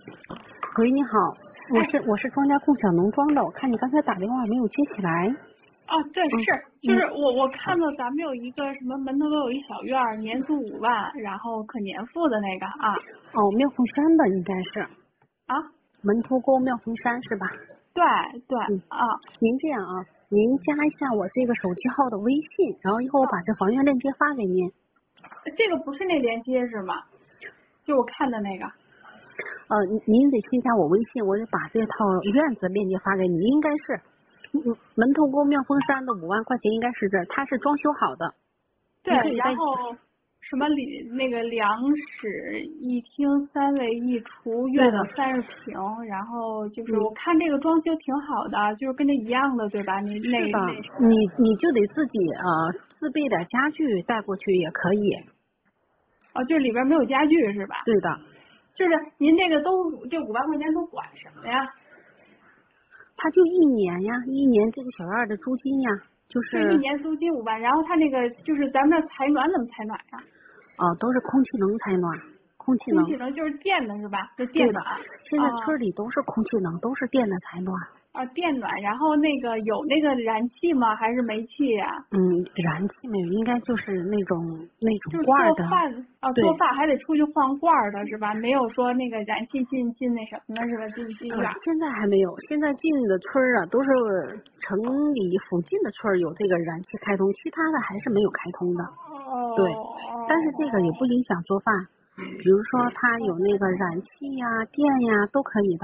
喂，你好，我是庄家共享农庄的，我看你刚才打电话没有接起来。 哦，对，就是我看到咱们有一个什么门头沟有一小院儿，年租5万，然后可年付的那个啊。 哦，妙峰山的应该是。 啊？ 门头沟妙峰山是吧？ 对对啊。 您这样啊，您加一下我这个手机号的微信，然后一会儿我把这房源链接发给您。 这个不是那连接是吗？就我看的那个。 您得先加我微信，我得把这套院子链接发给你。应该是，门头沟妙峰山的5万块钱应该是这，它是装修好的。 对，然后什么那个2室1厅3卫1厨，院子30平，然后就是我看这个装修挺好的，就是跟这一样的，对吧？你那你就得自己自备点家具带过去也可以。 哦，就是里边没有家具是吧？ 对的。 就是您这个这5万块钱都管什么呀？ 他就1年呀，1年这个小院的租金呀，就是 1年租金5万，然后他那个就是咱们那采暖怎么采暖呀？ 都是空气能采暖，空气能就是电的是吧？就电暖。 现在村里都是空气能，都是电的采暖。 电暖，然后那个有那个燃气吗？还是煤气呀？ 燃气没有，应该就是那种罐的。 就是做饭还得出去换罐的是吧？没有说那个燃气进那什么的是吧？进院。 现在还没有，现在进的村啊都是城里附近的村有这个燃气开通，其他的还是没有开通的。对，但是这个也不影响做饭，比如说它有那个燃气呀、电呀都可以的。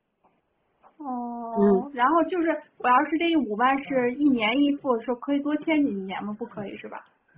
然后就是我要是这5万是1年一付，说可以多签几年吗？不可以是吧？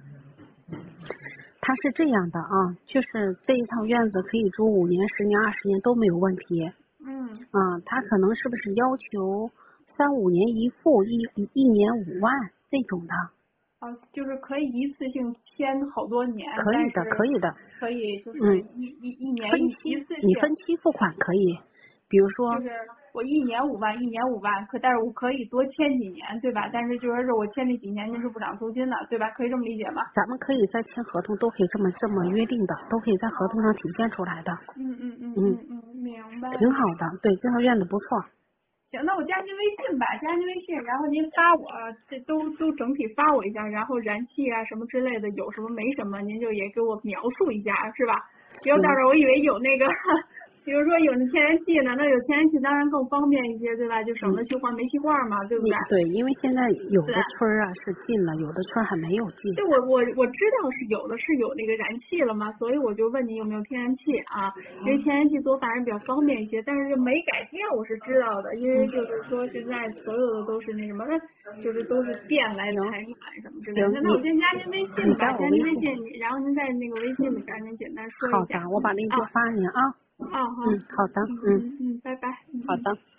它是这样的啊，就是这一套院子可以租5年、10年、20年都没有问题。它可能是不是要求3、5年一付，一年5万这种的？ 就是可以一次性签好多年。 可以的，可以的。 可以就是一年一次性。 你分期付款可以，比如说。 就是我1年5万，1年5万，但是我可以多签几年，对吧？但是就是说我签这几年您是不涨租金的，对吧？可以这么理解吗？ 咱们可以在签合同都可以这么约定的，都可以在合同上体现出来的。 明白。 挺好的，对，这套院子不错。 行，那我加您微信吧，加您微信，然后您发我这都整体发我一下，然后燃气啊什么之类的有什么没什么，您就也给我描述一下，是吧？别到时候我以为有那个。比如说有那天然气呢，那有天然气当然更方便一些，对吧？就省得去换煤气罐嘛，对不对？ 对，因为现在有的村啊是进了，有的村还没有进。 对，我知道是有的是有那个燃气了嘛，所以我就问你有没有天然气啊？因为天然气做饭还是比较方便一些，但是煤改电我是知道的，因为就是说现在所有的都是那什么，就是都是电来采暖什么之类的。那我先加您微信吧，加您微信，然后您在那个微信里边您简单说一下。 好的，我把链接发您啊。 好。 好的， 拜拜。 好的。